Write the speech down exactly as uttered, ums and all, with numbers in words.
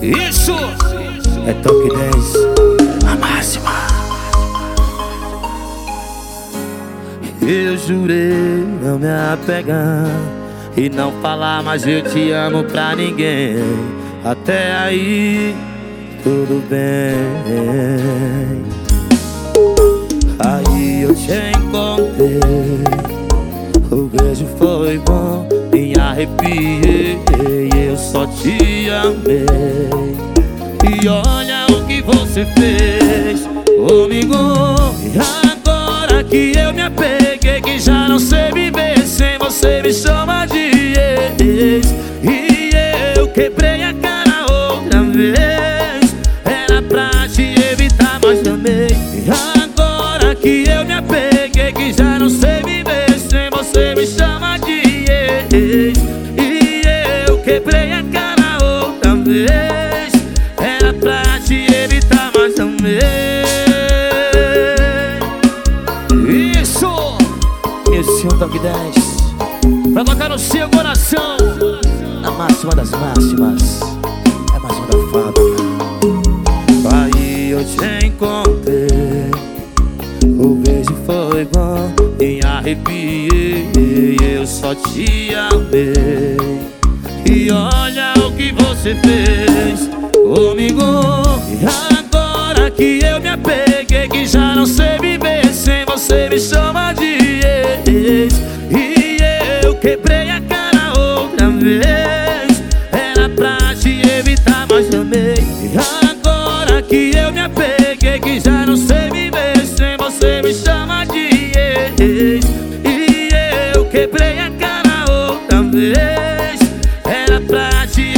Isso é Toque dez, a máxima. Eu jurei não me apegar e não falar mais eu te amo pra ninguém. Até aí, tudo bem. Aí eu te encontrei, o beijo foi bom, me arrepiei, eu só te amei. E olha o que você fez comigo. E agora que eu me apeguei, que já não sei viver sem você, me chama de ex. E eu quebrei a cara outra vez, era pra te evitar, mas também. E agora que eu me apeguei, que já não sei viver sem você, me chama de ex. E eu quebrei a cara outra vez, era pra te evitar, mas também. Isso. Esse é um Toque dez, pra tocar no seu coração, a máxima das máximas, é mais uma da fábrica. Aí eu te encontrei, o beijo foi bom, me arrepiei, eu só te amei. E olha o que você fez comigo. E agora que eu me apeguei, que já não sei viver sem você, me chama de ex. E eu quebrei a cara outra vez, era pra te evitar, mas também. E agora que eu me apeguei, que já não sei viver sem você, me chama de ex. E eu quebrei a cara outra vez, era pra te